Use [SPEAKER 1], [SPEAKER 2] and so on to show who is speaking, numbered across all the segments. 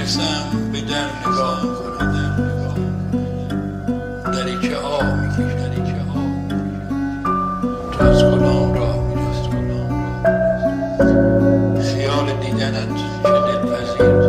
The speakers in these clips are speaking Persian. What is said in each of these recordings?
[SPEAKER 1] میرسم به در نگاه کنم، دریچه آب میکشد تو از کدام راه میرفت، خیال دیدنت چه دلپذیر،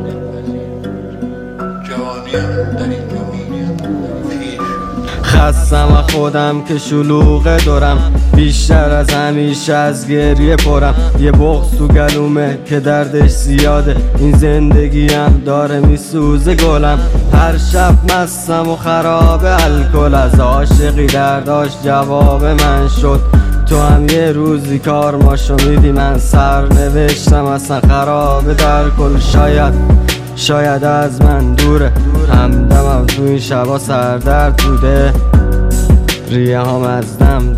[SPEAKER 1] جوانیم در اینجا میریم پیر شد.
[SPEAKER 2] خستم و خودم که شلوغه دارم، بیشتر از همیشه از گریه پرم. یه بغض تو گلومه که دردش زیاده، این زندگیم داره میسوزه گلم. هر شب مستم و خراب الکل، از عاشقی درداش جواب من شد. تو هم یه روزی کار ماشو میدی، من سرنوشتم اصلا خراب در کل. شاید از من دوره، همدمم تو این شبا سردرد بوده. ریه هام از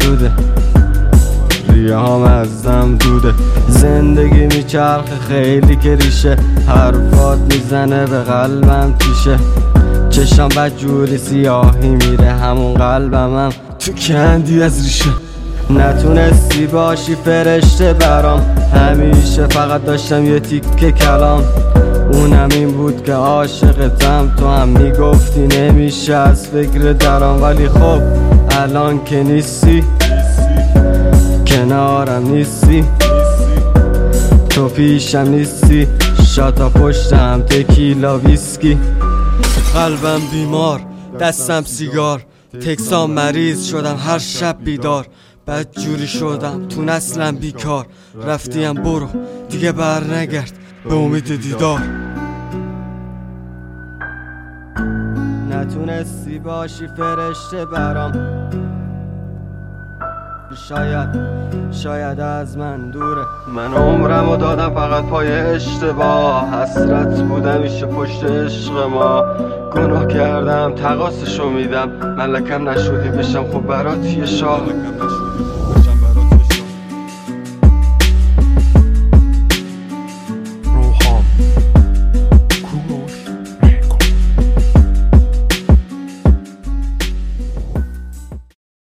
[SPEAKER 2] دم دوده، زندگی میچرخه خیلی که ریشه، حرفات میزنه به قلبم تیشه. چشم بدجوری سیاهی میره، همون قلبم تو کندی از ریشه. نتونستی باشی فرشته برام، همیشه فقط داشتم یه تیکه کلام. اونم این بود که عاشقتم، تو هم میگفتی نمیشه از فکر درام. ولی خب الان که نیستی، کنارم نیستی، تو پیشم نیستی، شاتا پشتم تکیلا ویسکی. قلبم بیمار، دستم سیگار، تکسام مریض شدم هر شب بیدار. بدجوری شدم تو نسلم بیکار، رفتیم برو دیگه بر نگرد به امید دیدار. نتونستی باشی فرشته برام، شاید از من دوره. من عمرمو دادم فقط پای اشتباه، حسرت بودم میشه پشت عشق ما. گناه کردم تقاصشو میدم، ملکم نشدی بشم خب برات یه شاه.